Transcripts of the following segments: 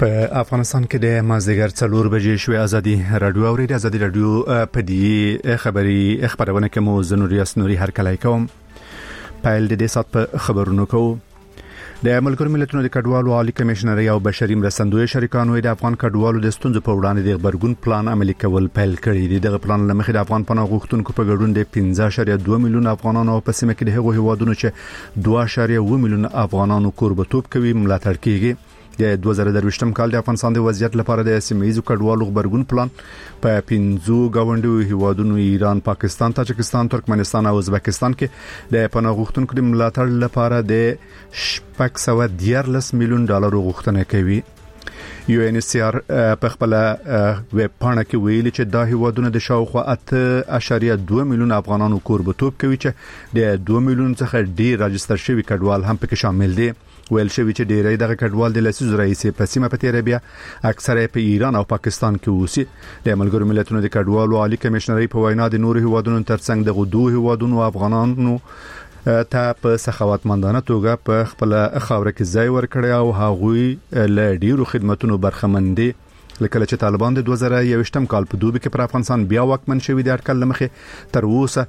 په افغانستان کې د مازدیګر 4 بجې شوې ازادي رادیو اورېد. ازادي رادیو په دې خبرونه کې مو زنوریاس نوري هر کله کوم پایل د دې سات په خبرونو کو د ملګرو ملتونو د کډوالو عالی کمشنر او بشري مرستندوی شریکانو د افغان کډوالو د ستونزو په وړاندې د خبرګون پلان عملي کول پیل کړی دی. دغه پلان لمخې د افغان پناه غوښتونکو په ګډون د 15.2 میلیون افغانانو په سیمه کې د هغو هیوادونو چې 2.1 میلیون افغانانو کوربتوب کوي ملاتړ کیږي. د 2023م کال د افغانستان د وضعیت لپاره د سیمه‌ایزو کډوالو خبرګون پلان په 15 گاونډیو هیوادونو ایران، پاکستان، تاجکستان، ترکمنستان او ازبکستان کې د پناه غوښتونکو د ملاتړ لپاره د 614 میلیون ډالر غوښتنه کوي. UNHCR په خپل ویب پاڼه کې ویلي چې دا هیوادونه د شاوخوا 8.2 میلیون افغانانو کوربتوب کوي چې د 2 میلیون څخه ډیر راجستر شوي کډوال هم پکې شامل دي. ویل شوی چې ډیری دغه کډوال د لسیزو رئیسې په سیمه په تیرې بیا اکثره په ایران او پاکستان کې اوسي. د ملګرو ملتونو د کډوالو عالی کمشنري په وینا د نورو هیوادونو ترڅنګ د غدو هیوادونو افغانانو ته په سخاوتمندانه توګه په خپل خاور کې ځای ورکړي او هغوی له ډیرو خدماتونو برخمن دي. لکه چې طالبان د 2021م کال په دوبي کې پر افغانستان بیا واکمن شوی د اټکل لمخې تر اوسه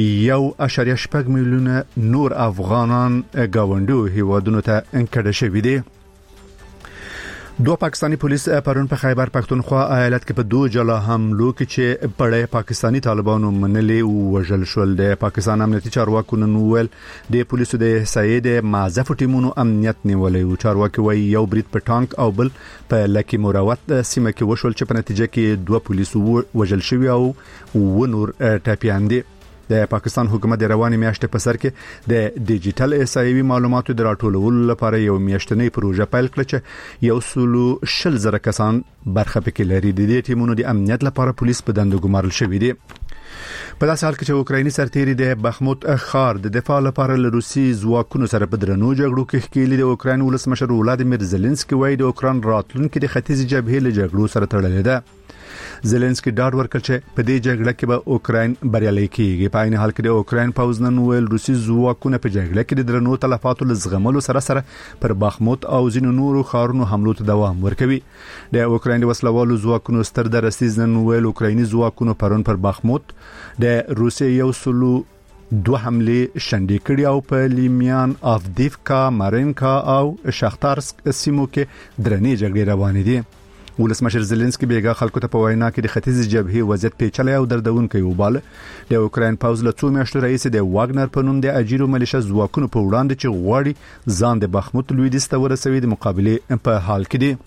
1.8 میلیون نور افغانان گاونډیو هیوادونو ته انکړه شوی دي. دو پاکستانی پولیس پرون په خیبر پختونخوا ایالت کې په 2 جلا حملو کې چې پړې پاکستانی طالبانو منلې او وژل شول. د پاکستان امنیتي چارواکو نن ویل د پولیسو د احصایې د معزف ټیمونو امنیت نیولې او چارواکي وایي یو برید په ټانک او بل په لکی موراوت سیمه کې وشول چې په نتیجه کې 2 پولیسو وژل شوي او نور ټاپیان دي. د پاکستان حکومت د رواني میاشتې په سر کې د ډیجیټل احصایوي معلوماتو د راټولولو لپاره یو میاشتنی پروژه پیل کړه چې 100,000 کسان برخه پکې لري. د دې ټیمونو د امنیت لپاره پولیس په دندو ګمارل شوی دي. په داسې حال کې چې اوکرایني سرتیري د بخموت ښار د دفاع لپاره له روسي ځواکونو سره په درنو جګړو کې ښکېلي. د اوکراین ولسمشر ولادیمیر زيلنسکي وایي د اوکراین راتلونکي د ختیځ جبهې له جګړو سره تړلې ده. زيلنسکي ډاډ ورکړ چې په دې جګړه کې به اوکراین بریالي کیږي. په عین حال کې د اوکراین پوځ نن ویل روسي ځواکونه په جګړه کې د درنو تلفاتو لزغملو سره پر بخموت او ځینو نورو ښارونو حملو ته دوام ورکوي. د اوکراین د وسلوالو ځواکونو ستر درستیز نن ویل اوکرایني ځواکونو پرون پر بخموت د روسي 2 حمله شنډې کړې او په لیمیان، افدیفکا، مارینکا او شختارسک سیمو کې درنې جګړې روانې دي. ولسمشر زيلنسکي بیګا خلکو ته په وینا کې د ختیځ جبهې وضعیت پیچلې او دردونکې وباله. د اوکراین پوځ له 2 میاشتو رئیس د واګنر په نوم د اجیرو ملیشه ځواکونو په وړاندې چې غواړي ځان د بخموت لویدیځ ته ورسوي د مقابله په حال کې دي.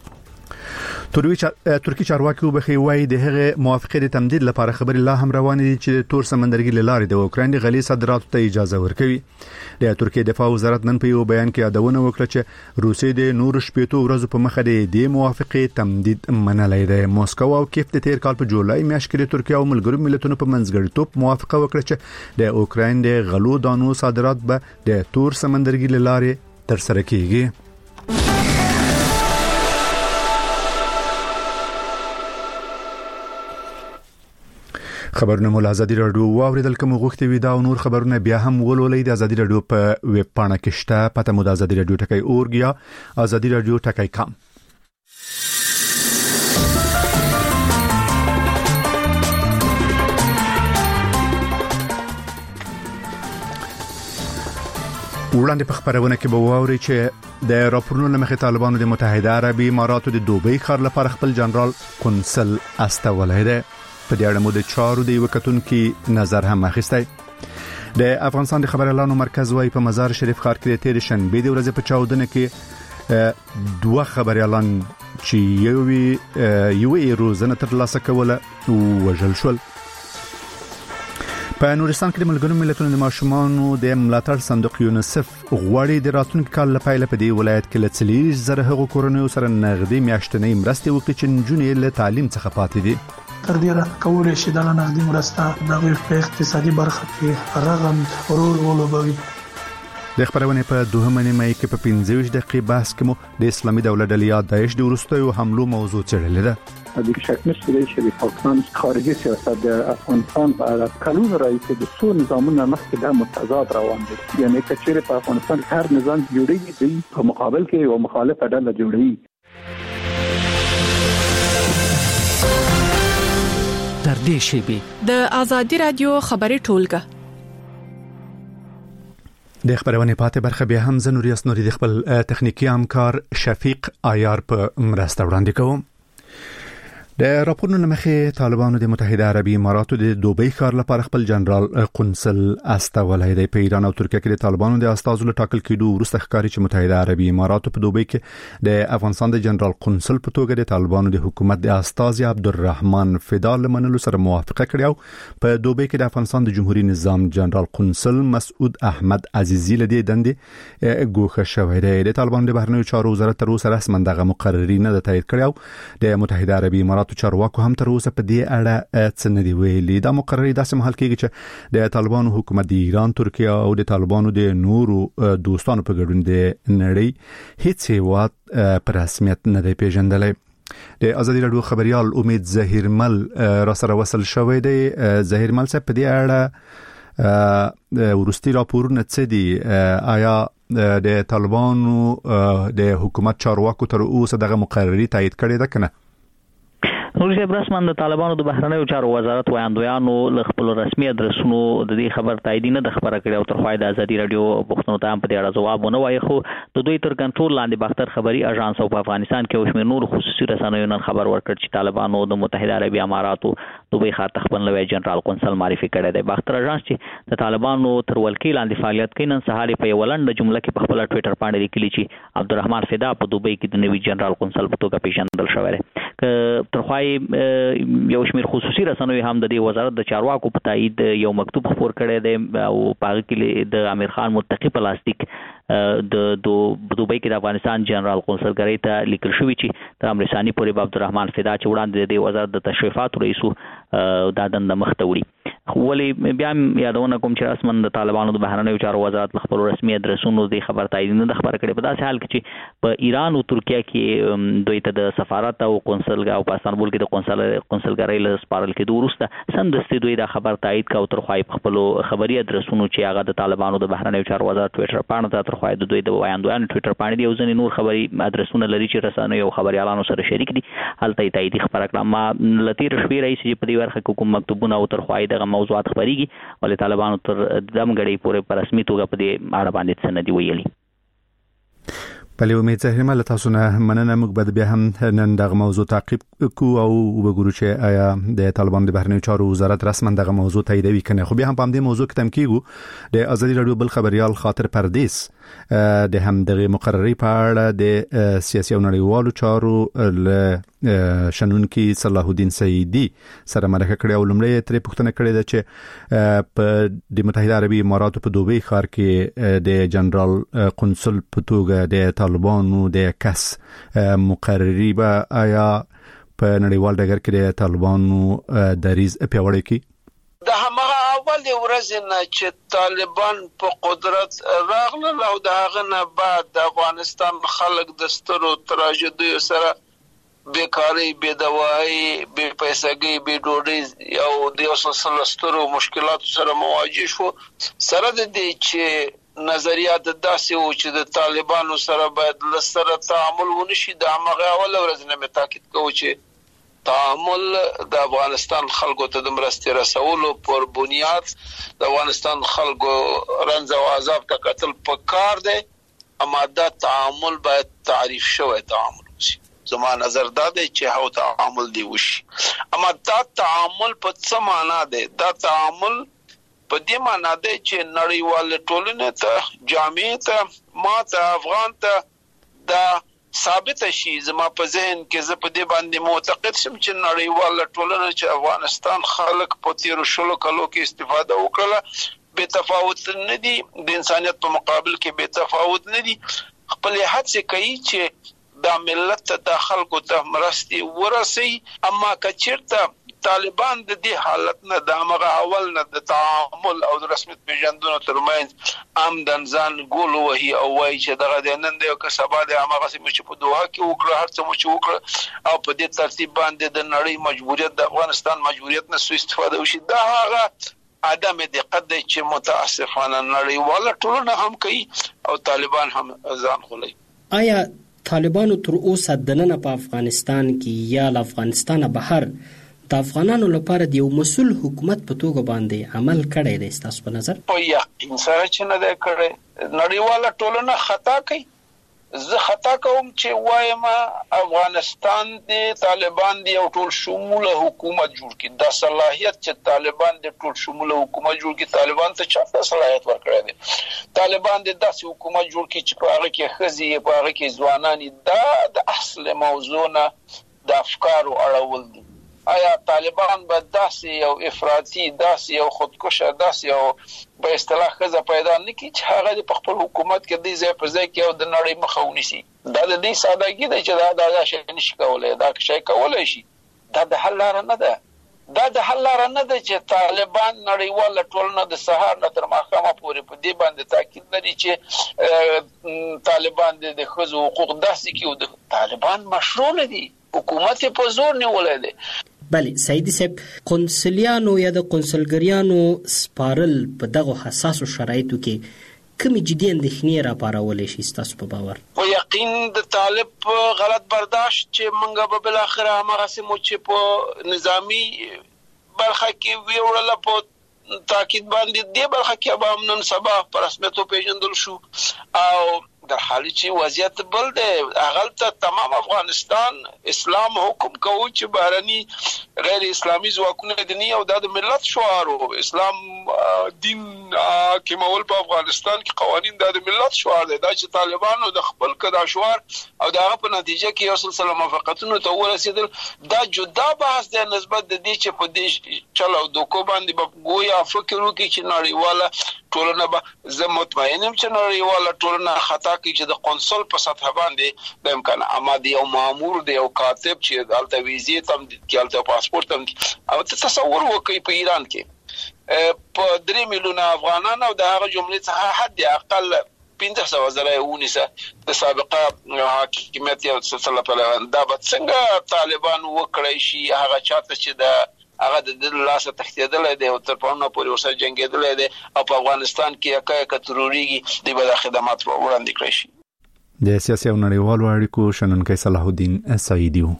ترکی چارواکي وبخي وایي د هغه موافقه د تمدید لپاره خبري لا هم روانې دي چې تور سمندرګي لارې د اوکراین د غلي صادراتو ته اجازه ورکوي. د ترکیه دفاع وزارت نن په یو بیان کې یادونه وکړه چې روسي د نور شپېتو ورځو په مخه د موافقه تمدید منلې ده. موسکو او کیف د تیر کال په جولای میاشت کې د ترکیه او ملګرو ملتونو په منځګړیتوب موافقه وکړه چې د اوکراین د غلو دانو صادرات به د تور سمندرګي لارې تر سره کیږي. خبرونه مول ازادي رادیو واوریدل کوم غوښتي وي دا او نور خبرونه بیا هم ولولئ د ازادي رادیو په ویب پاڼه کې شته. پته مو د ازادي رادیو ټکی اورګ یا ازادي رادیو ټکی کام. وړاندې په خبرونه کې به واوري چې د راپورونو لمخې طالبانو د متحده عربي اماراتو د دوبۍ ښار لپاره خپل جنرال کنسل استولای دی. په دې اړه مو د چارو د وکتون کې نظر هم اخیستی. د افغانستان د خبر اعلانو مرکز وايي په مزار شریف ښار کې د تیر شنبه د ورځې په چاودنه کې 2 خبر اعلان چې یو روزنه ترلاسه کوله او وژل شول. په نورستان کې د ملګرو ملتونو د ماشومانو د ملاتړ صندوق یونیسف غواړي د راتلونکي کال لپاره په دې ولایت کې ل 30,000 هغو کورنیو سره نغدي میاشتنۍ مرستې وکړي چې نجونې له تعلیم څخه پاتې دي. تر دې را کولای شي د نغدي مرسته د په اقتصادي برخه کې رغند رول ولوبوي. د خبرونه په 2 مې کې په 15 دقیقې بحث کې مو د اسلامي دولت د داعش د وروستیو حملو موضوع څېړلې ده. د شک نشته چې پاکستان خارجي سیاست د افغانستان په اړه قانون رئیس د څو نظامونو مخکې د متضاد روان دي. یعنی کچېره په افغانستان هر نظام جوړیږي په مقابل کې یو مخالف ډله جوړیږي. نږدې شي. د آزادي رادیو خبري ټولګه د خبرونه پاتې برخه بیا هم زنوري اسنوري د خپل تخنیکی همکار شفیق آیار په مرسته وړاندې کوم. د راپورونو مخې طالبانو د متحده عربی اماراتو د دوبۍ ښار لپاره خپل جنرال قنصل استولای دی. په ایران او ترکیه کې د طالبانو د استازو له ټاکل کېدو وروسته ښکاري چې متحده عربی اماراتو په دوبۍ کې د افغانستان د جنرال قنصل په توګه د طالبانو د حکومت د استاذ عبدالرحمن فدال منلو سره موافقه کړې او په دوبۍ کې د افغانستان د جمهوریت نظام جنرال قنصل مسعود احمد عزیزی له دې دندې ګوښه شوی دی. د طالبانو د بهرنیو چارو وزارت تر اوسه رسماً دغه مقرري نه ده تایید کړې او د متحده عربی اماراتو چارواکو هم تر اوسه په دې اړه څه نه دی ویلي. دا مقرري داسې مهال کېږي چې د طالبانو حکومت د ایران، ترکیه او د طالبانو د نورو دوستانو په ګډون د نړۍ هیڅ هیواد په رسمیت نه دی پیژندلی. د آزادي رادیو خبريال امید ظهیرمل را سره وصل شوی دی. ظهیرمل صاحب په دې اړه ورستي راپورونه څه دي؟ آیا د طالبانو د حکومت چارواکو تر اوسه دغه مقرري تایید کړې ده کنه؟ نوري برسمن د طالبانو د بهرنیو چارو وزارت وایاندویانو له خپل رسمي ادرسونو د دې خبر تایید نه د خبره کړې او تر خوای د آزادي رادیو پښتون ته هم په دې اړه ځواب ونه وایي. خو د دوی تر کنټرول لاندې باختر خبري اژانس او په افغانستان کې وشمیر نور خصوصي رسنیو نن خبر ورکړ چې طالبانو د متحده عربی اماراتو دوبۍ ښار ته خپل نوی جنرال قنصل معرفي کړی دی. باختر اژانس چې د طالبانو تر ولکې لاندې فعالیت کوي نن سهار په یو لنډه جمله کې په خپل ټوئیټر باندې لیکلي چې عبدالرحمن فدا په دوبۍ کې د نوی جنرال قنصل په توګه پیژندل شوی دی. تر خوای یو شمیر خصوصي رسنیو هم د دې وزارت د چارواکو په تایید یو مکتوب خپور کړی دی او په هغه کې د امیر خان متقی پلاستیک د دوبۍ کې د افغانستان جنرال قنصلګری ته لیکل شوی چې تر امر ثاني پورې عبدالرحمن فدا چې وړاندې د وزارت د تشریفات رئیسو د دند مخته وړي. ولی بیا یادونه کوم چې رسمن د طالبانو د بهرنیو چارو وزارت خپل رسمي ادرسونو د خبر تایید نه د خبر کړي. په داسې حال کې چې په ایران او ترکیه کې دوی ته د سفارت او قنصلګا او په استانبول کې د قنصلګری له سپارل کېدو وروسته سمدستي دوی د خبر تایید کا او تر خوای خپل خبري ادرسونو چې هغه د طالبانو د بهرنیو چارو وزارت ټوئیټر باندې تر خوای د دوی د وایاندویانو ټوئیټر باندې یو ځنې نور خبري ادرسونه لري چې رسنیو او خبريالانو سره شریک دي. هلته تایید خبره کړه. ما لتیر شوی رئیس چې په دې ورخه کوم مکتوبونه او تر خوای دغه موضوعات خبريږي ولې طالبانو تر دمګړې پورې په رسمي توګه په دې اړه باندې څه نه دی ویلي. بلې امید ظهیرمل تاسو نه مننه. موږ به بیا هم نن دغه موضوع تعقیب کو او وګورو چې آیا د طالبانو د بهرنیو چارو وزارت رسما دغه موضوع تاییدوي کنه. خو بیا هم په دې موضوع کې تم کیږو د آزادي رادیو بل خبريال خاطر پردیس د هم دغه مقرري په اړه د سیاسي او نړیوالو چارو له شنونکي صلاح الدین سعیدی سره مرکه کړې او لمړی ترې پوښتنه کړې ده چې په د متحده عربی اماراتو په دوبۍ ښار کې د جنرال قنصل په توګه د طالبانو د کس مقرري به آیا په نړیوال ډګر کې د طالبانو دریز پیاوړی کی؟ د همغه اول ورځ نه چې طالبان په قدرت راغله او د هغه نه بعد د افغانستان خلک د سترو تراژیدیو سره بیکاری، بيدوایی، بے پیسګي، بے ډوډۍ او د سلسله سترو مشکلاتو سره مواجه شو. سره د دې چې نظریات داسې و چې د طالبانو سره باید لسره تعامل ونشي. د هغه اول ورځ نه تاکید کوو چې تعامل د افغانستان خلکو ته د مرستې رسولو پر بنیاد د افغانستان خلکو رنځ او عذاب ته قتل پکار دی. اما دا تعامل باید تعریف شوی تعامل وشي. زما نظر دا دی چې هو تعامل دی وشي. اما دا تعامل په څه معنا دی؟ دا تعامل په دې معنا دی چې نړیوال ټولنې ته، جامعه ته، ما ته، افغان ته دا ثابت شي. زما په ذهن کې زه په دې باندې معتقد شم چې نړیوال ټولنه چې افغانستان خلک په تیر شلو کلو کې استفاده وکړه بے تفاوت نه دي، د انسانیت په مقابل کې بے تفاوت نه دي. خپل هڅه کوي چې دا ملت ته د خلکو ته مرستې ورسي. اما کچیرته طالبان د دې حالت نه د هغه اول نه د تعامل او د رسمیت پیژندنو ترمنځ آمدن ځان ګول وهي او وایي چې دغه د نن د یو کسبه د هغه سیمه چې په دوحه کې وکړه هر څه مو چې وکړه او په دې ترتیب باندې د نړۍ مجبوریت د افغانستان مجبوریت نه سوء استفاده وشي. دا هغه عدم دقت دی چې متاسفانه نړیواله ټولنه هم کوي او طالبان هم ځان غولي. آیا طالبانو تر اوسه دننه په افغانستان کې یا له افغانستانه بهر د افغانانو لپاره د یو مسؤل حکومت په توګه باندې عمل کړی دی تاسو په نظر؟ په یقین سره چې نه دی کړی. نړیواله ټولنه خطا کوي. زه خطا کوم چې وایم افغانستان د طالبان دی یو ټول شموله حکومت جوړ کړي. د صلاحیت چې طالبان د ټول شموله حکومت جوړ کړي، طالبان ته چا صلاحیت ورکړی دی؟ طالبان د داسې حکومت جوړ کړي چې په هغه کې ښځې، په هغه کې ځوانان. دا د اصل موضوع نه د افکارو اړول دي. آیا طالبان به داسې یو افراطي، داسې یو خودکشه، داسې یو په اصطلاح ښځه پیدا نه کړي چې هغه په خپل حکومت کې د ځای په ځای کې او د نړۍ مخه ونیسي؟ دا د دې سادهګي ده چې دا شی نشي کولای، دا شی کولای شي. دا د حل لاره نه ده. دا د حل لاره نه ده چې طالبان نړیواله ټولنه د سهار نه تر ماښامه پورې په دې باندې تاکید لري چې طالبان د ښځو حقوق داسې کړي. د طالبان مشروع نه دي، حکومت په زور نیولای دی. بله سیدی صاحب، قونسلیانو یا د قونسلګریانو سپارل په دغه حساسو شرایطو کې کومې جدي اندېښنې راپارولی شي ستاسو په باور؟ په یقین د طالب غلط برداشت چې موږ به بالاخره هماغسې مو چې په نظامی برخه کې ویوړله په تاکید باندې دې برخه کې به هم نن سبا په رسمیت وپېژندل شو. او در حالی چې وضعیت بل دی. هغلته تمام افغانستان اسلام حکم کوو چې بهرني غیر اسلامي ځواکونه دي او دا د ملت شعار و. اسلام دین حاکمول په افغانستان کې قوانین دا د ملت شعار دی. دا چې طالبانو د خپل کدا شعار او دغه په نتیجه کې یو سلسله موافقتونو ته ورسېدل، دا جدا بحث دی نسبت د دې چې په دې چلو دوکو باندې به ګویا فکر وکړي چې نړیواله ټولنه به. زه مطمئن یم چې نړیواله ټولنه خطا کوي چې د قونسل په سطح باندې د امکان اما د یو مامور د یو کاتب چې دلته ویزې تم کې دلته پاسپورت تم او تصور وکړي په ایران کې په 3 میلیونه افغانان او د هغه جملې څخه حد اقل 15,000 د سابقه حاکمیت یو سلسله په دا به څنګه طالبان وکړي شي هغه چاته چې د هغه د لاسه تختیدل دی او تر پونه پورې ورسره جنگیدل دی او په افغانستان کې یکه تروريږي د بل خدمات وړاندې کړی شي. د سیاسي او نړیوالو اړیکو شنونکي صلاح الدین سعیدی و.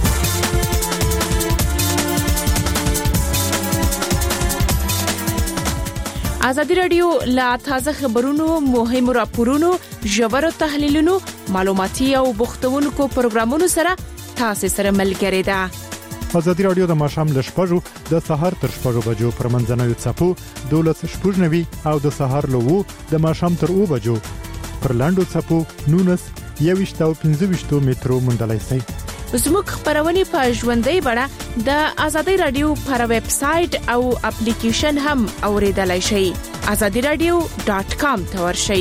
ازادي رادیو لا تازه خبرونو، مهمو راپورونو، ژورو تحلیلونو، معلوماتي او بوختونکو پروګرامونو سره تاسو سره ملګری ده. ازادي رادیو د ماښام ل 6:00 د سهار تر 6:00 بجو پر منځنوي څپو 12:90 او د سهار له 2 د ماښام تر 2 بجو پر لاندو څپو 19 او 15 مترو مندلای سي. زموږ خبرونه په ژوندۍ بڼه د ازادي رادیو پر ویب سټ او اپلیکیشن هم اوریدلای شئ. azadiradio.com ته ورشئ.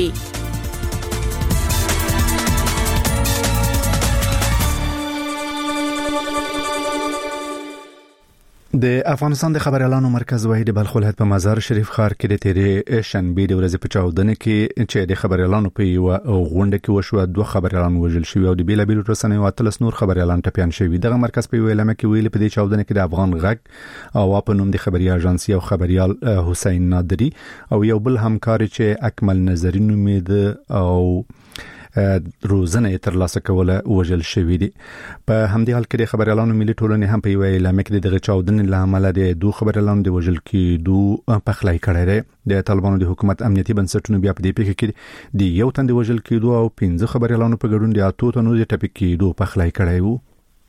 د افغانستان د خبريالانو مرکز وحید بلخ ولایت په مزار شریف ښار کې د تیرې شنبه د ورځې په چاودنه کې چې د خبريالانو په یو غونډه کې وشو 2 خبريالان وژل شوی او د بیلابیل رسنیو اتلس نور خبريالان ټپيان شوی. دغه مرکز په ویلمه کې ویل په دې چاودنه کې د افغان غږ او په نوم د خبري اژانسي او خبريال حسین نادری او یو بل همکار چې اکمل نظری نومید او روزنه تر لاسه کوله وژل شوی دي. په همدې حال کې د خبريالانو ملي ټولنې هم په یو اعلان کې دغه چاودنې لامل د 2 خبريالانو د وژل کېدو پخلای کړی دی. د طالبانو د حکومت امنیتي بنسټونو بیا په دې پیښه کې د یو تند وژل کېدو او 15 خبريالانو په ګډون د 8 تنو د ټپي کېدو پخلای کړی وو.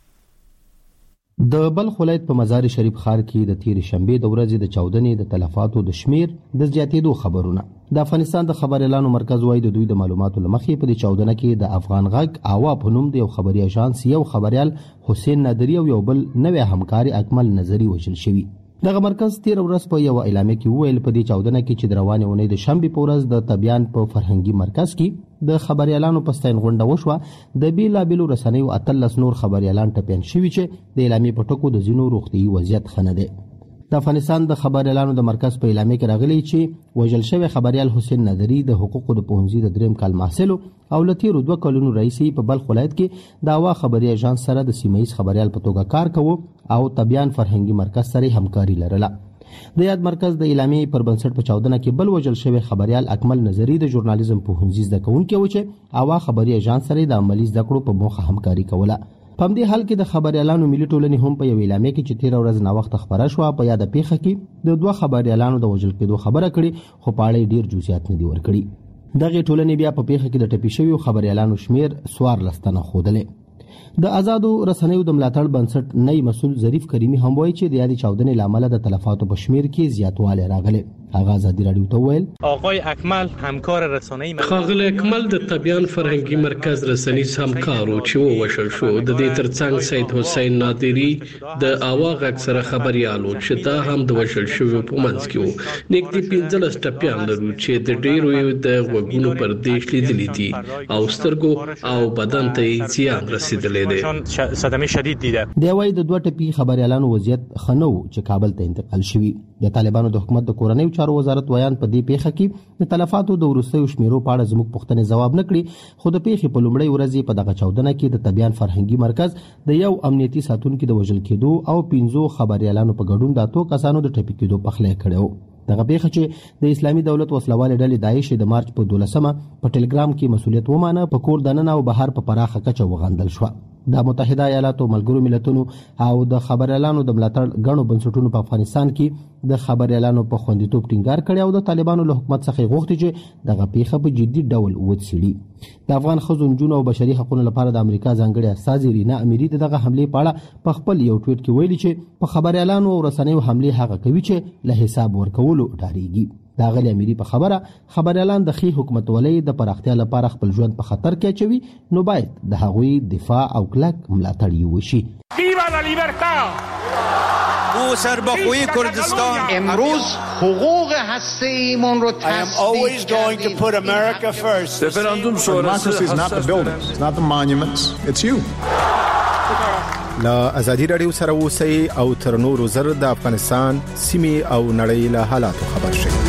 د بلخ ولایت په مزار شریف ښار کې د تیر شنبه د ورځې د چاودنې د تلفاتو د شمیر د زیاتېدو خبرونه. د افغانستان د خبريالانو مرکز وايي د دوی د معلوماتو لمخې په دې چاودنه کې د افغان غږ اوا په نوم د یو خبري اژانس یو خبريال حسین نادری او یو بل نوې همکاري اکمل نظری وژل شوی. دغه مرکز تیر ورځ په یو اعلان کې ویل په دې چاودنه کې چې روانه ونې د شنبه په ورځ د طبيان په فرهنګي مرکز کې د خبريالانو په ستاین غونډه وشوه. د بیلابیل رسنیو اتلس نور خبريالان ټپيان شوی چې د اعلان په ټکو د زینو روغتي وضعیت خنه ده. د افغانستان د خبريالانو د مرکز په اعلان کې راغلی چې وژل شوی خبريال حسین نادری د حقوقو د پوهنځي د دریم کال محصل او لتیرو 2 کلونو رئیس په بلخ ولایت کې د اوا خبري اژانس سره د سیمایي خبريال په توګه کار کوي او طبيان فرهنګي مرکز سره همکاري لرله. د یاد مرکز د اعلامیې پر بنسټ په چاودنه کې بل وژل شوی خبريال اکمل نظری د ژورنالیزم پوهنځي زده کوونکی و چې اوا خبري اژانس سره د عملی زده کړو په موخه همکاري کوله. په دې حال کې د خبريالانو ملي ټولنې هم په یو اعلامیه کې چې 13 ورځې نه وخت خبره شو په یاد پیښه کې د دوه خبريالانو د وژل کېدو خبره کړي خو په اړه ډیر جزئیات نه دي ورکړي دغه ټولنې بیا په پیښه کې د ټپي شویو خبريالانو شمیر 14 تنه خوده د آزادو رسنیو د ملاتړ بنسټ نئی مسول ظریف کریمی هم وایي چې د یادي چاودنې لامل د تلفاتو په شمیر کې زیاتوالی راغلی هغه ازادي رادیو ته ویل آقای اکمل همکار رسانه‌ای خاغل اکمل د طبيان فرهنګي مرکز رسنیز همکارو چې وشل شو د دې ترڅنګ سید حسین نادری د اواغ اکثره خبريالو چې دا هم د وشل شو په منځ کې وو نګدي 15 ټپيان لرو چې د ډیرو د وګونو پر دیش لیدلې دي او سترګو او بدن ته زیان رسیدلې ده صدمه شدید دیده دی وایي د دوه ټپي خبريالانو وضعیت خنو چې کابل ته انتقال شوی د طالبانو د حکومت د کورنۍ چارو وزارت ویان په دې پیښه کې د تلفاتو د ورستیو شمیرو په اړه زموږ پوښتنې ځواب نه کړي خو د پیښې په لومړۍ ورځ په دغه چاودنه کې د طبيان فرهنګي مرکز د یو امنیتي ساتونکو د وژل کېدو او 15 خبريالانو په ګډون د اتو کسانو د ټپي کېدو په خله کړو دغه پیښه چې د اسلامي دولت وسلواله ډلې داعش د مارچ په 12مه په ټلګرام کې مسولیت ومانه په کور دننه او بهر په پراخه کچه وغندل شو د متحده ایالاتو ملګرو ملتونو او د خبريالانو د ملاتړ غنو بنسټونو په افغانستان کې د خبريالانو په خوندیتوب ټینګار کړی او د طالبانو له حکومت څخه غوښتي چې دغه پیښه په جدي ډول وڅېړي د افغان ښځو نجونو او بشري حقوقو لپاره د امریکا ځانګړي استاذ رینا اميري دغه حمله په اړه په خپل یو ټویټ کې ویلي چې په خبريالانو او رسنیو حمله هغه کوي چې له حساب ورکولو ډاریږي دا غلي اميري په خبريالان د خي حکومت ولې د پراختیا لپاره خپل ژوند په خطر کې اچوي نو باید د هغوی دفاع او کلک ملاتړ وشي ویوا لا لیبرتا او سربخوی کردستان امروز حقوق هسته‌ایمون رو always going to put America first referendum شورای is not the buildings it's not the monuments it's you لا ازادي رادیو سره اوسئ او تر نورو زر د افغانستان سیمې او نړۍ له حالاتو خبر شئ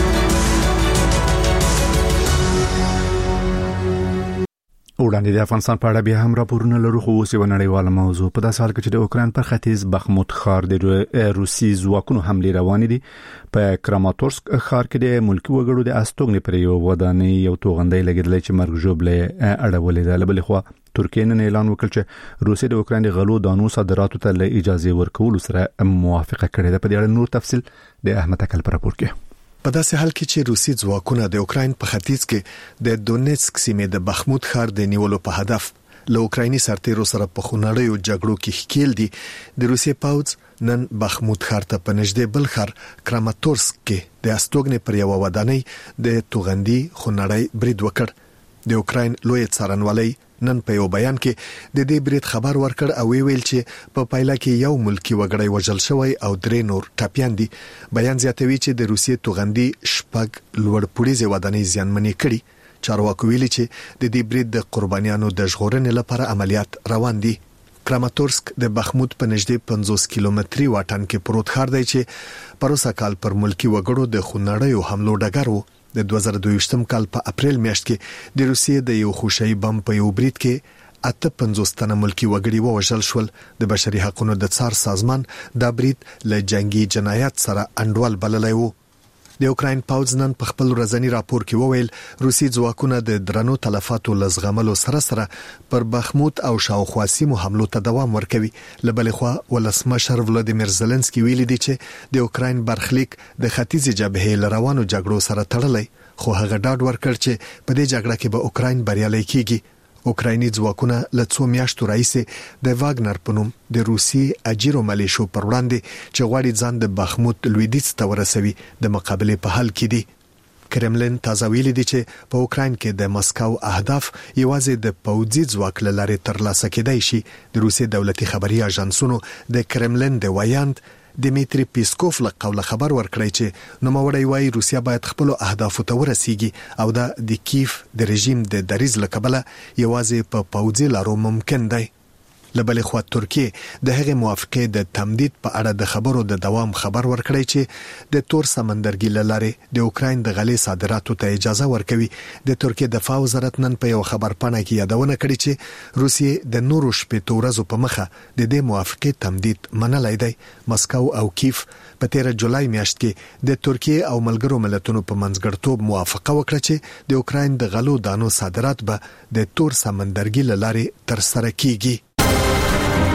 وړاندې د افغانستان په اړه بیا هم راپورونه لرو خو اوس یو نړیواله موضوع په داسې حال کې چې د اوکرين پر ختیځ بخموت ښار د روسي ځواکونو حمله روانې دي په کراماتورسک ښار کې د ملکی وګړو د استوګنې پر یو ودانۍ یو توغندۍ لګیدلې چې مرګ ژوبله اړولې ده بل خو ترکیه نن اعلان وکړ چې روسي د اوکرين غلو دانو صادراتو ته اجازه ورکول سره موافقه کړې ده په دې اړه نور تفصيل د احمد اکل پر راپور کې په داسې حال کې چې روسي ځواکونه د اوکرين په ختیځ کې د دونیتسک سیمې د بخموت ښار د نیولو په هدف له اوکرایني سرتیرو سره په خونړیو جګړو کې ښکیل دي د روسي پوځ نن بخموت ښار ته په نږدې بل ښار کراماتورسک کې د استوګنې پر یو ودانۍ د توغندي خونړی برید وکړ د اوکراین لوی څارنوالۍ نن په یو بیان کې د دې برید خبر ورکړ او ویل چې په پایله کې یو ملکی وګړی وژل شوی او درې نور ټاپیان دي بیان زیاتوي چې د روسیې توغندي شپږ لوړ پوړیزه ودانۍ زیانمنې کړي چارواکو ویلي چې د دې برید د قربانیانو د ژغورنې لپاره عملیات روان دي کراماتورسک د بخموت په نږدې 50 کیلومتري واټن کې پروت ښار دی چې پروسه کال پر ملکی وګړو د خونړیو حملو ډګر وو د 2022م کال په اپریل میاشت کې د روسیې د یو خوشي بم په یو برید کې 58 تنه ملکی وګړي ووژل شول د بشري حقوقو د څار سازمان دا برید له جنگي جنایات سره انډول بللی وو د اوکراین پوځ نن په خپل ورځنی راپور کې وویل روسي ځواکونه د درنو تلفاتو لزغملو سره پر بخموت او شاوخوا سیمو حملو ته دوام ورکوي لبلخوا ولسمشر ولادیمیر زيلنسکي ویلي دی چې د اوکراین برخلیک د ختیځ جبهې لروانو جګړو سره تړلی خو هغه ډاډ ورکړ چې په دې جګړه کې به اوکراین بریالي کیږي اوکرایني ځواکونه له څو میاشتو راځي د واګنر په نوم د روسي اجیرو ملیشو پر وړاندې چې غواړي ځان د بخموت لویدیځ ته ورسوي د مقابله په حل کې دي کرملین تازه ویلي دی چې په اوکراین کې د مسکو اهداف یوازې د پوځي ځواک لاره ترلاسه کېدای شي د روسي دولتي خبري اژانسونو د کرملین د وایاند دمیتری پیسکوف له قوله خبر ورکړی چې نوموړی وايي روسیا باید خپل اهداف ته ورسیږي او د کیف د رژیم د دریز لکبله یوازې په پوځي لارو ممکن دی لبل خو ترکیه د هغه موافقه د تمدید په اړه د خبرو د دوام خبر ورکړی چې د تور سمندرګي لاره د اوکراین د غلې صادراتو ته اجازه ورکوي د ترکیه دفاع وزارت نن په یو خبر پاڼه کې یادونه کړې چې روسیه د نورو شپې ورځو په مخه د دې موافقه تمدید منلای دی مسکو او کیف په 13 جولای میاشت کې د ترکیه او ملګرو ملتونو په منځګړتوب موافقه وکړه چې د اوکراین د غلو دانو صادرات به د تور سمندرګي لاره تر سره کیږي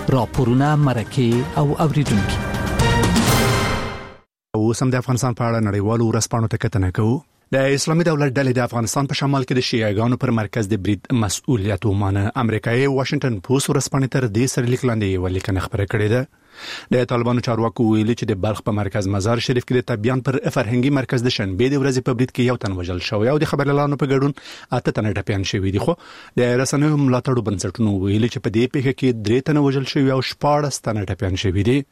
راپورونه مرکه او اوریدونکو. اوس هم د افغانستان په اړه نړیوالو ورځپاڼو ته کتنه کوو. د اسلامي دولت ډلې د افغانستان په شمال کې د شیعاګانو پر مرکز د برید مسؤلیت ومانه. امریکایي واشنگټن پوسټ ورځپاڼې تر دې سره لیکلاندې یو لیکنه خبره کړې ده. د طالبانو چارواکو ویلي چې د بلخ په مرکز مزار شریف کې د تبیان پر فرهنګي مرکز د شنبې د ورځې په برید کې یو تن وژل شوی او د خبريالانو په ګډون 8 تنه ټپيان شوي دي. خو د رسنیو ملاتړو بنسټونو ویلي چې په دې پیښه کې 3 تنه وژل شوي او 14 تنه ټپيان شوي دي.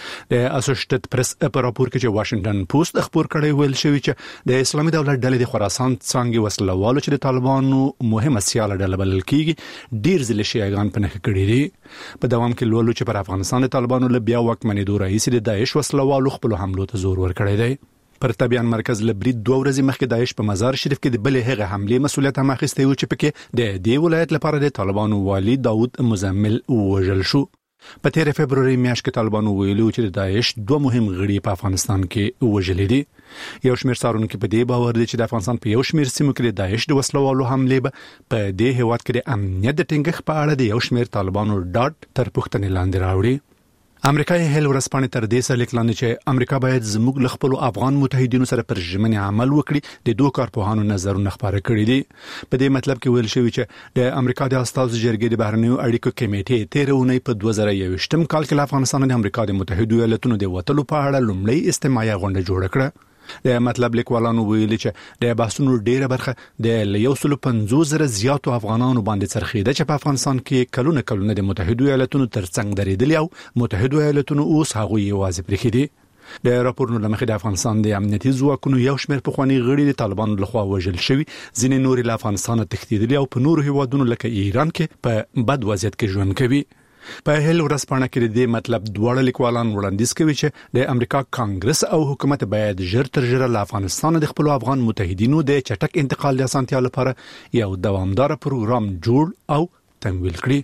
د اسوسییټډ پریس په راپور کې چې واشنگټن پوسټ خبر کړی ویل شوی چې د اسلامي دولت ډلې د خراسان څنګه وسلوالو چې د طالبانو مهمه سیاله ډله بلل کیږي ډیر ځله شیعاګان په نخښه کړی دي. په دوام کې لولو چې پر افغانستان د طالبانو له بیا واکمنېدو راهیسې د داعش وسلوالو خپل حملو ته زور ورکړی دی. پر تبیان مرکز لبرید 2 ورځې مخکې داعش په مزار شریف کې د بلې هغه حمله مسؤلیت هم اخیستی و چې پکې د دې ولایت لپاره د طالبانو والی داوود مزمل وژل شو. په 13 فبرवरी میاشت کې طالبانو ویلو چې د داعش 2 مهم غړي په افغانستان کې وژل دي. یو شمېر څارونکو په دې باور دي چې د افغانستان په یو شمېر سیمو کې د داعش د وسلوالو حمله په دې هیواد کې د امنیت د ټینګښت په اړه د یو شمېر طالبانو ډاټ تر پوښتنې لاندې راوړي. امریکایي هیل ورځپاڼې تر دې سره لیکلانه چې امریکا باید زموږ له خپل افغان متحدینو سره پر ژمنې عمل وکړي. د دوه کارپوهانو نظرونه خبره کړي دي. په دې مطلب کې ویل شوی چې د امریکا د استازو جرګې د بهرنیو اړیکو کمیټې 13 اونۍ په 2021م کال کې افغانستان د امریکا د متحده ایالاتونو د وټلو په اړه لومړی استماعي غونډه جوړه کړه. د مطلب لیکوالانو ویلي چې د بحثونو ډیره برخه د 150,000 زیاتو افغانانو باندې څرخیده چې په افغانستان کې کلونه د متحده ایالاتونو ترڅنګ درېدل او متحده ایالاتونو اوس هغه یوازې پرېښي دي. د راپورونو لمخې د افغانستان د امنیتي ځواکونو یو شمېر پخوانی غړي د طالبانو لخوا وژل شوي، ځینې نور له افغانستان تښتېدلي او په نورو هیوادونو لکه ایران کې په بد وضعیت کې ژوند کوي. په هیل ورځپاڼه کې د مطلب دواړه لیکوالان وړاندیز کوي چې د امریکا کانګرس او حکومت باید ژر تر ژره له افغانستان د خپل افغان متحدینو د چټک انتقال د اسانتیا لپاره یو دوامدار پروګرام جوړ او تمویل کړي.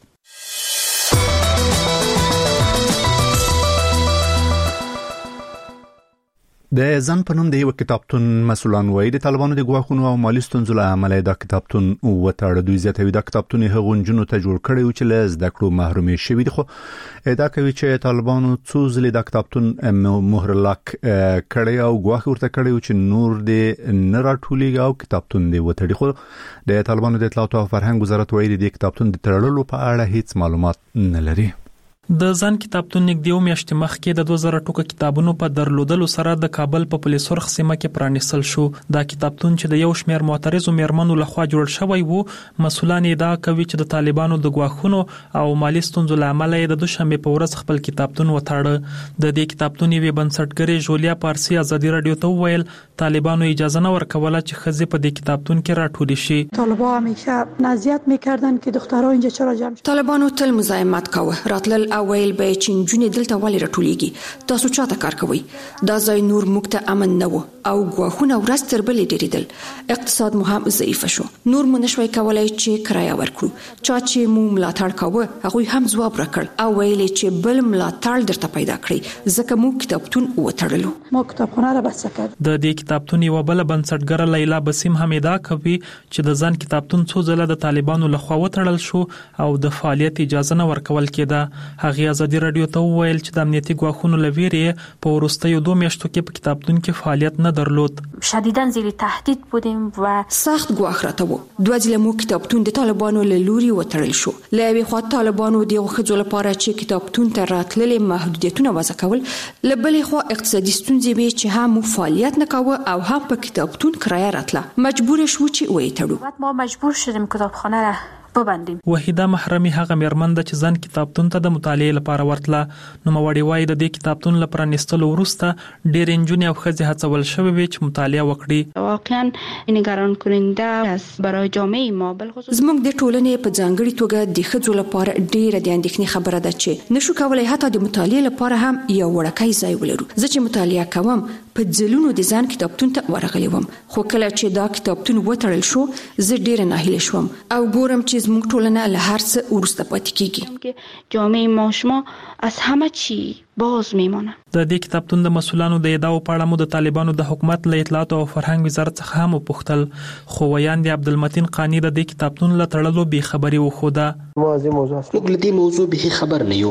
د ځان په نوم د یو کتابتون مسولان وایي د طالبانو د ګواښونو او مالي ستونزو له امله د کتابتون وټاړه دوی زیاتوي. د کتابتون هغو نجونو ته جوړ کړی و چې له زده کړو محرومې شوي دي، خو ادعا کوي چې طالبانو څو ځلې د کتابتون مهر لاک کړی او ګواښ ورته کړی و چې نور د نه راټولېږي او کتابتون دی وتړي. خو د طالبانو د اطلاعات او فرهنګ وزارت وایي د کتابتون د تړلو په اړه هیڅ معلومات نه لري. د ځان کتابتون نږدې میاشتې مخکې د 2000 ټوکه کتابونو په درلودلو سره د کابل په پولیس سرخ سیمه کې پرانیستل شو. دا کتابتون چې د یو شمېر معترضو میرمنو لخوا جوړ شوی وو، مسؤلان ادعا کوي چې د طالبانو د ګواښونو او مالي ستونزو له امله د دوشنبه په ورځ خپل کتابتون وتاړه. د دې کتابتون یوې بنسټګرې ژولیا پارسی ازادي رادیو ته وویل طالبانو اجازه نه ورکوله چې ښځې په دې کتابتون کې راټولې شي. طالبان همیشه نزیت میکردن که دخترها اینجا چرا جمع شدن. طالبانو تل مزاحمت کاوه، راتلل او ویل به چې نجونې دلته ولې راټولېږي، تاسو چاته کار کوئ؟ دا ځای نور موږ ته امن نه و او ګواښونه ورځ تر بلې ډېرېدل. اقتصاد مو هم ضعیفه شو، نور مو نشوای کولای چې کرایه ورکړو. چا چې مو ملاتړ کاوه هغوی هم ځواب راکړ او ویل چې بل ملاتړ درته پیدا کړئ، ځکه موږ کتابتون وتړلو. ما کتابخانه را بسته کړ. د دې کتابتون یو بل بنسټګره لیلا بسیم هم ادعا کوي چې د ځان کتابتون څو ځله د طالبانو لخوا وتړل شو او د فعالیت اجازه نه ورکول کېده. هغه ازادي رادیو ته وویل چې د امنیتي ګواښونو لویرې په وروستیو 2 میاشتو کې په کتابتون کې فعالیت نه درلود. شدیداً زیر تهدید بودیم و سخت ګواښ راته وو. 2 ځله مو کتابتون د طالبانو له لوري وتړل شو. له یوې خوا طالبانو د ښځو لپاره چې کتابتون ته راتللې محدودیتونه وضع کول، له بلې خوا اقتصادي ستونزې وې چې هم مو فعالیت نه کاوه او هم په کتابتون کرایه راتله. مجبور شو چې ویتړو. ما مجبور شدیم کتابخانه را ببندیم. وحیده محرمی هغه میرمن ده چې ځان کتابتون ته د مطالعې لپاره ورتله. نو مواړي وایي د دې کتابتون لپاره نستلو وروسته ډېر انجونې او ښځې هڅول شوې وي چې مطالعه وکړي. واقعا نگران کننده است برای جامعه ما، بالخصوص زموږ د ټولنې په ځانګړي توګه د ښځو لپاره ډېره د اندېښنې خبره ده چې نشو کولای حتی د مطالعې لپاره هم یو وړوکی ځای ولرو. زه چې مطالعه کوم په ځلونو د ځان کتابتون ته ورغلی وم، خو کله چې دا کتابتون وتړل شو زه ډېره ناهیله شوم او ګورم چې زموږ ټولنه له هر څه وروسته پاتې کیږي. جامعه ما شما از همه چی باز میمانه. د دې کتابتون د مسؤلانو د ادعاو په اړه مو د طالبانو د حکومت له اطلاعات او فرهنګ وزارت څخه هم وپوښتل، خو ویاند عبدالمتین قانی د دې کتابتون له تړلو بې خبري وښوده. موږ له دې موضوع به خبر نه یو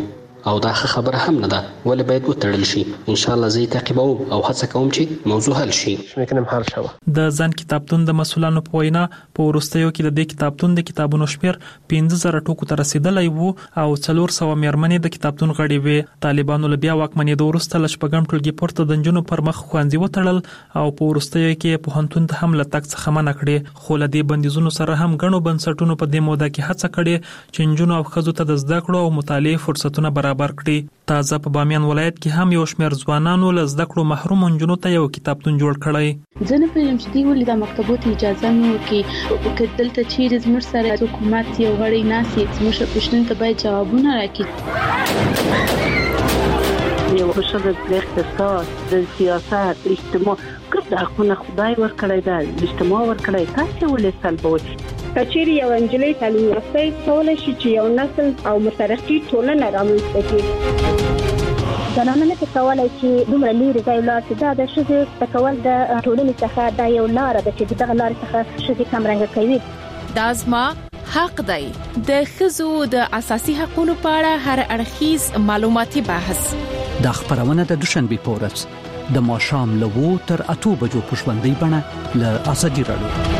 او دا خبره هم نه ده، ولې باید وتړل شي. ان شاء الله زه تعقیبوم او هڅه کوم چې موضوع حل شي. میکنم حل شوه. د ځان کتابتون د مسولانو په وینا په وروستیو کې د دې کتابتون د کتابونو شمیر 15000 ټکو ته رسیدلی وو او 400 میرمنې د کتابتون غړي وې. طالبانو له بیا واکمنۍ د وروسته لشپږم ټولګي پورته د نجونو پر مخ خوانځي وتړل او په وروستیو کې پوهنتون ته هم لتک څخه منع کړي. خو له دې بندیزونو سره هم غنو بنسټونو په دې موده کې هڅه کړې چې نجونو او ښځو ته د زده کړو او مطالعې فرصتونه برابر کړي. تازه په بامیان ولایت کې هم یو شمېر ځوانانو له زده کړو محروم نجونو ته یو کتابتون جوړ کړی. ځنه په یم چې دی ولې د مکتبونو اجازه نه ورکړي، دلته چیرې زموږ سره حکومت یو غړی ناسي زموږ پښتون ته باید جوابونه راکړي. یو خوشاله د اقتصاد، د سیاست، اجتماع ګرد حقونه خدای ورکړی دا اجتماع ورکړی، تاسو ولې سلبوي؟ کچېری یو انجلۍ تعلیم یافته کولای شي چې یو نسل او مترقي ټولنه رامنځته کړي. زنانه نه کولای چې دومره لري ځای لاړ شي. دا د ښځې تکول د ټولنې څخه دا یو لار ده چې دغه لار څخه ښځې کمرنګ کوي. دا زما حق دی. د ښځو د اساسي حقوقو په اړه هر اړخیز معلوماتي بحث د خبرونه د دوشنبه په ورځ د ماښام له 2 تر 8 بجو په ژوندۍ بڼه له ازادي رادیو.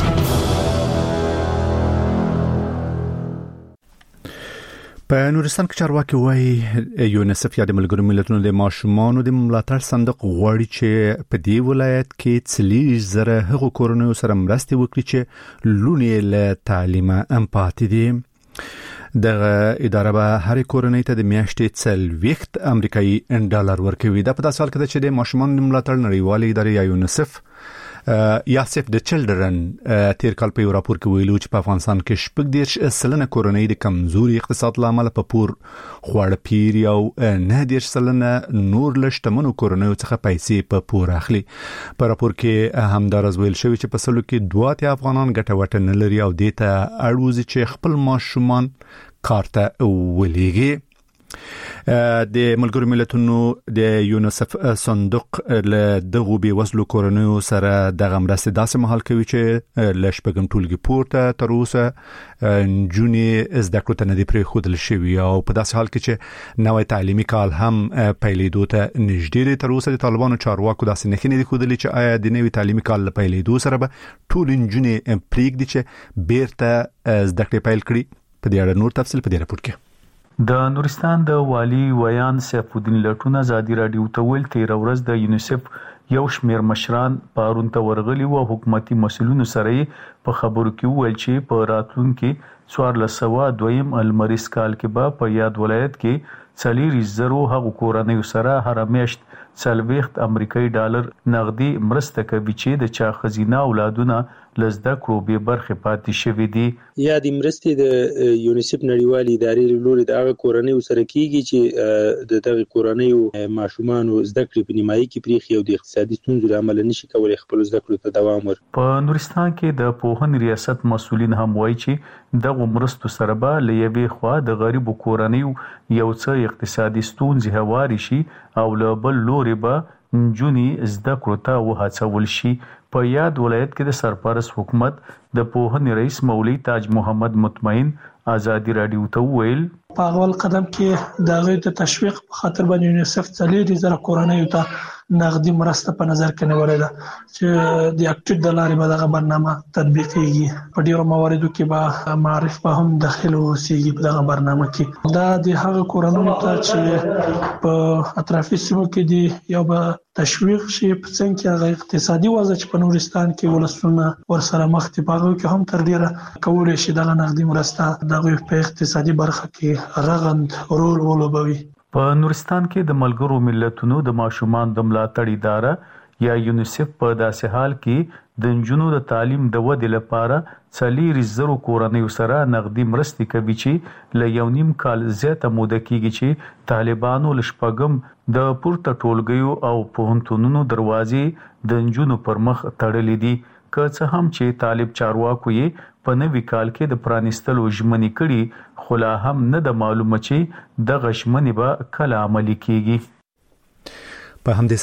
په نورستان کې چارواکي وایي یونیسف یا د ملګرو ملتونو د ماشومانو د ملاتړ صندوق غواړي چې په دې ولایت کې 30,000 هغو کورنیو سره مرستې وکړي چې لونې له تعلیمه پاتې دي. دغه اداره به هر کورنۍ ته د میاشتې 40 امریکایي ډالر ورکوي. دا په داسې حال کې چې د ماشومانو د ملاتړ نړیوالې ادارې یا یونیسف یا سیف د چلډرن تیر کال په یو راپور کې ویلو چې په افغانستان کې 40% کورنۍ د کمزوري اقتصاد لامل په پور خواړه پیر او 9% نور لشتمنو کورنۍ څخه پیسې په پور اخلي. په راپور کې همدارز ویل شوی چې په سلو کې 2 افغانان ګټه وټه نه لري او د ته اړوزي چې خپل ماشومان کارته ولېږي. د ملګرو ملتونو د یونیسف صندوق له دغه بي وزلو کورنیو سره د غمرسته داسې مهال کوي چې لشپږم ټولګي پورته تر اوسه جونې زده کړو ته نه دی پرې خودل شوی او په داسې حال کې چې نوې تعلیمي کال هم پیلېدو ته نږدې دی. تر اوسه د طالبانو چارواکو داسې نه خنې خودلی چې آیا د نوې تعلیمي کال پیلېدو سره به ټول جونې پریږدي چې بیرته زده کړې پیل کړي. په دې اړه نور تفصیل په دې راپور کې. د نورستان د والی ویان سیف الدین لټون ازادي رادیو ته ویل 13 ورځ د یونیسف یو شمیر مشران پارون ته ورغلي او حکومتي مسولینو سره په خبرو کې ویل چې په راتلونکي 1402 المریس کال کې به په یاد ولایت کې 40,000 هغو کورنیو سره هر میاشت 40 امریکایي ډالر نغدي مرسته کوي چې د چا خزینه اولادونه لزده کړو به برخه پاتې شوې دي. یا د مرستې د یونیسف نړیوالې ادارې لوري د هغه کورنیو سره کیږي چې د دغه کورنیو ماشومان زده کړې په نیمایي کې پریخي او د اقتصادي ستونزو لامل نشي کولای خپل زده کړو ته دوام ورکړي. په نورستان کې د پوهن ریاست مسولین هم وایي چې دغه مرستو سره به لېوي خوا د غریب کورنیو یو څه اقتصادي ستونزې هواري شي او له بل لوري به جونی زده کړو ته وهڅول شي. په یاد ولایت کې د سرپرست حکومت د پوهنې رئیس مولوی تاج محمد مطمئن ازادي رادیو ته ویل په اول قدم کې د غوښتنې د تشویق په خاطر باندې یونیسف 40,000 کورنیو ته نغدي مرسته په نظر کې نیولې ده چې د اکټیو د لارې به دغه برنامه تطبیقېږي. په ډیرو مواردو کې به معرف به هم داخله وسیږي په دغه برنامه کې. دا د هغه کورنیو ته چې په اطرافي سیمو کې دی یو به تشویق شي په څنګه کې هغه اقتصادي وضع چې په نورستان کې ولسونه ورسره مخ دي په هغه کې هم تر ډیره کولای شي دغه نغدي مرسته دغه په اقتصادي برخه کې رغند رول ولوبوي. په نورستان کې د ملګرو ملتونو د ماشومان د ملاتړ اداره یا یونیسف په داسې حال کې د نجونو د تعلیم د ودې لپاره 40,000 کورنیو سره نغدي مرستې کوي چې له 1.5 کال زیاته موده کېږي چې طالبانو لشپږم د پورته ټولګیو او پوهنتونونو دروازې د نجونو پر مخ تړلې دي. که څه هم چې طالب چارواکو یې په نوي کال کې د پرانیستلو ژمنې کړي خو لا هم نه د معلومه چې د غشمنې به کله عملي کېږي. په همدې